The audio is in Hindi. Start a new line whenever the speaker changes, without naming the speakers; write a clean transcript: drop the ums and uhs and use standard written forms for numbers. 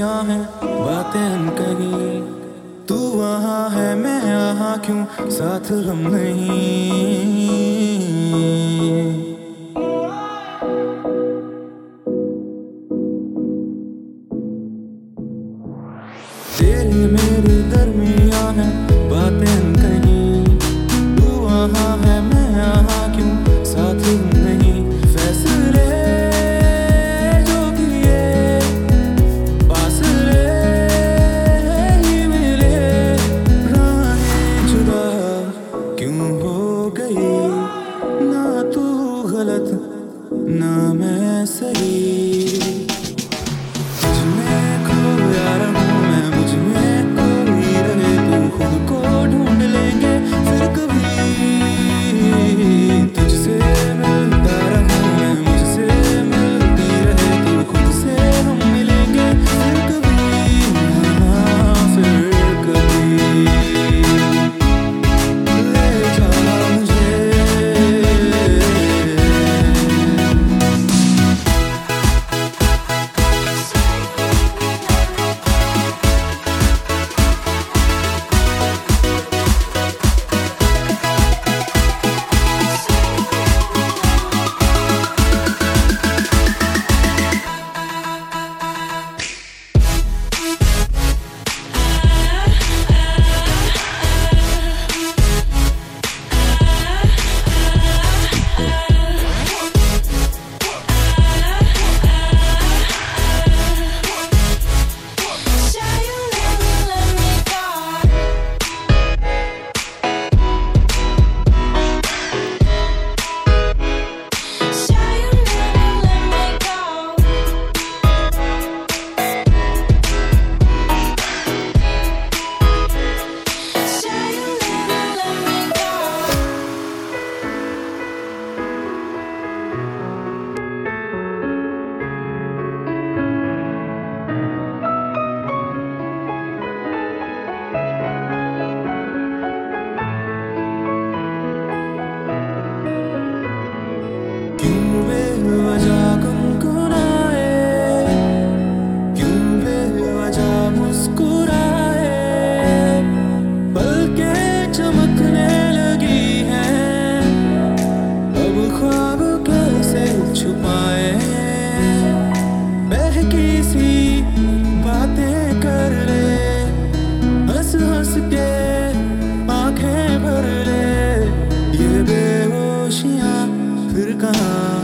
दरमियां हैं बातें अनकही। तू वहाँ है मैं यहाँ क्यों, साथ हम नहीं। तेरे मेरे दरमियां हैं बातें अनकही। तू वहाँ है मैं यहाँ क्यों, साथ हम नहीं। फैसले जो किए फासले ही मिले, राहें जुदा क्यों हो गई। ना तू गलत ना मैं सही, बातें कर ले, हंस हंस के आंखें भर ले। ये बेहोशियां फिर कहाँ